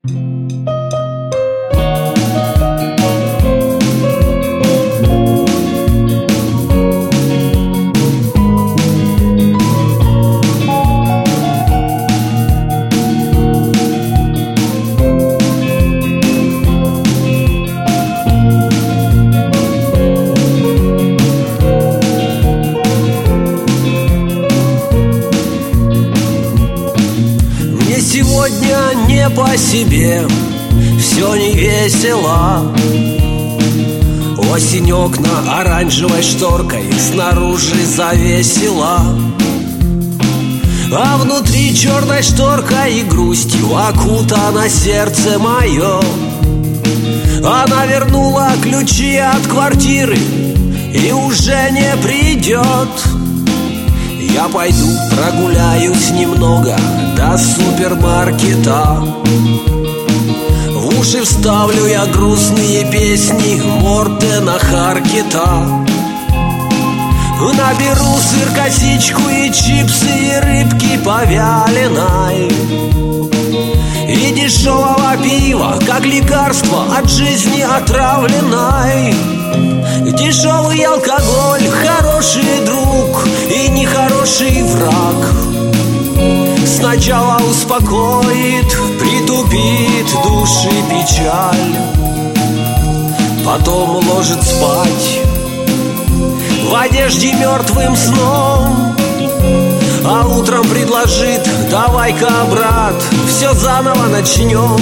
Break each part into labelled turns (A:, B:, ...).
A: Сегодня не по себе, все не весело. Осень окна оранжевой шторкой снаружи завесила, а внутри черной шторкой и грустью окутано сердце мое. Она вернула ключи от квартиры и уже не придет. Я пойду прогуляюсь немного до супермаркета. В уши вставлю я грустные песни Мортена Харкета. Наберу сыр, косичку и чипсы, и рыбки повяленой, и дешевого пива, как лекарство от жизни отравленной. Дешевый алкоголь, хороший друг и нехороший враг. Сначала успокоит, притупит души печаль, потом уложит спать в одежде мертвым сном, а утром предложит: давай-ка, брат, все заново начнем.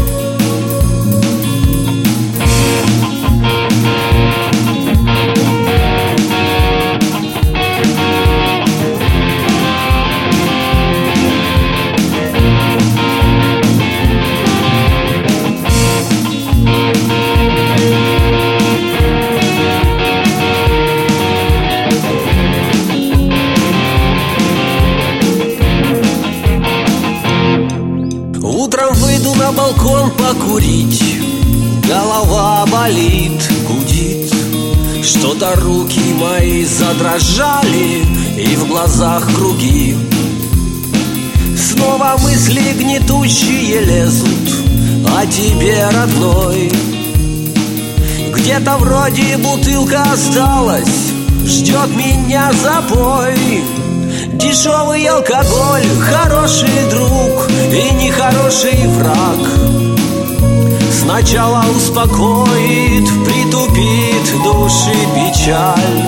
A: Утром выйду на балкон покурить, голова болит, гудит. Что-то руки мои задрожали, и в глазах круги. Снова мысли гнетущие лезут о тебе, родной. Где-то вроде бутылка осталась, ждет меня запой. Дешевый алкоголь, хороший друг и нехороший враг. Сначала успокоит, притупит души печаль,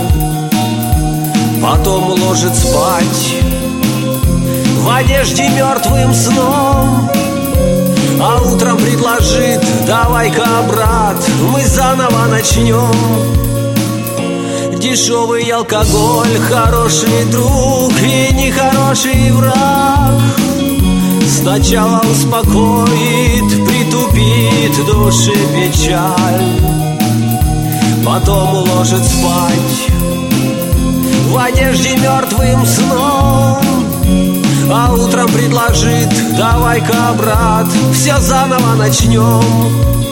A: потом уложит спать в одежде мертвым сном, а утром предложит: давай-ка, брат, мы заново начнем. Дешевый алкоголь, хороший друг и нехороший враг. Сначала успокоит, притупит души печаль, потом уложит спать в одежде мертвым сном, а утром предложит: давай-ка, брат, все заново начнем.